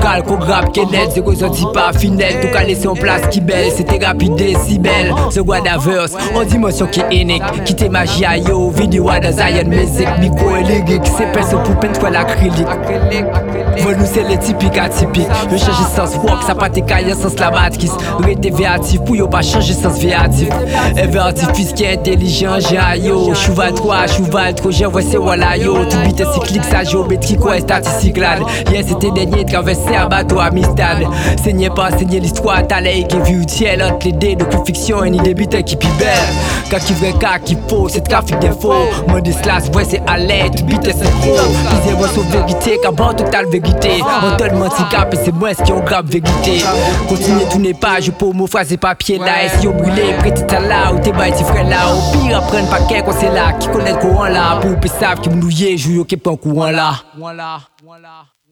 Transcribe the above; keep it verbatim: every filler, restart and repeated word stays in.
vocal qu'on grappe qui est net, c'est ressenti pas finette. Tout qu'à laisser en place qui belle, c'était rapide et si belle. The Wadaverse, en dimension qui est unique. Quitter magie à yo, vidéo à Zion music, micro et lyrique. C'est personne pour peindre quoi l'acrylique. Vol nous c'est les typiques atypiques. Yo changer sens walk, ça pas tes cailles sens la matrice. Rete véatif pour yo pas changer sens véatif. Ever artifice qui est intelligent, j'ai à yo. Chouval trois, chouval trop, j'ai voici voilà yo. Tout bite cyclique, ça géométrique, quoi statistique là. Yes, c'était dernier traverser un bateau à Mistad. Saignez pas, enseigner l'histoire, t'as l'air qui est virtuel. Entre les dés de fiction, et ni des bits qui pi belle. Quand qui vrai, quand qui faux, c'est trafic d'infos. Mode slash, ouais, c'est à l'aide, tout bite c'est trop. Disais, ouais, sauf vérité, qu'avant tout la vérité. On te le menti cap et c'est moi ce qui ont grave vérité. Continuez tout n'est pas, je peux me phraser papier là. Et si on brûlé, prêtez ta là, ou t'es bail, t'es frère là. Au pire, apprenne pas qu'un qu'on c'est là, qui connaît le courant là. Pour savent qui me nouillait, joue au qui prend courant là. Voilà, voilà.